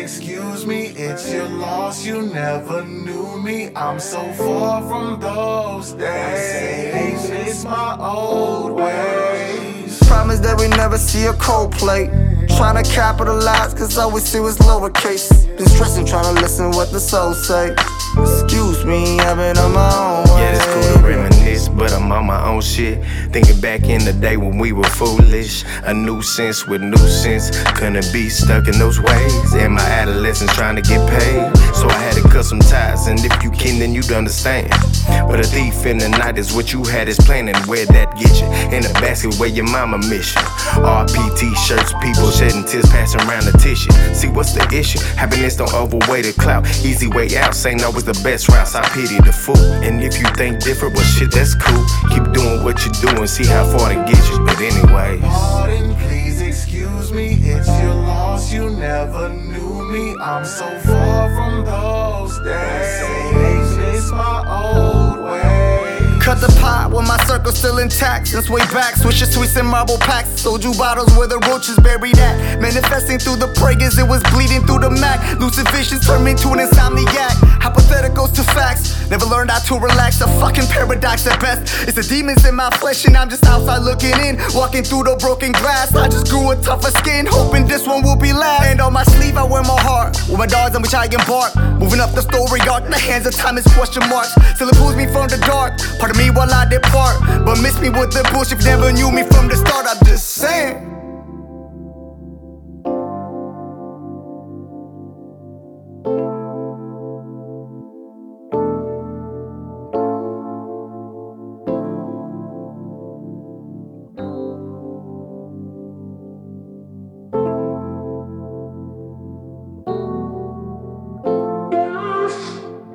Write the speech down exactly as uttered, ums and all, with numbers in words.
excuse me, it's your loss. You never knew me. I'm so far from those days. It's my old ways. Promise that we never see a cold plate. Tryna capitalize, cause all we see was lowercase. Been stressing, tryna listen what the soul say. Excuse me, I've been on my own way. Yeah, it's cool to reminisce, but I'm on my own shit. Thinking back in the day when we were foolish. A new sense with new sense. Couldn't be stuck in those ways. In my adolescence trying to get paid. So I had to cut some ties, and if you can, then you'd understand. But a thief in the night is what you had is planning. Where'd that get you? In a basket where your mama miss you. R P T-shirts, people shedding tears, passing around the tissue. See, what's the issue? Happiness don't overweigh the clout. Easy way out, say no is the best routes. I pity the fool. And if you think different, well shit, that's cool. Keep doing what you're doing, see how far it gets you. But anyways, pardon, please excuse me, it's your loss. You never knew me. I'm so far from those days. It's my old way. Cut the pot with my circle still intact. Since way back, switching sweets and marble packs. Soju bottles where the roaches buried at. Manifesting through the prayers, it was bleeding through the Mac. Lucid visions turned me to an insomniac. Hypotheticals to facts. Never learned how to relax, a fucking paradox at best. It's the demons in my flesh and I'm just outside looking in. Walking through the broken glass, I just grew a tougher skin. Hoping this one will be last. And on my sleeve I wear my heart. With my dogs on which I embark. Moving up the story arc, the hands of time is question marks. Still it pulls me from the dark. Part of me while I depart, but miss me with the bullshit. Never knew me from the start, I'm just saying.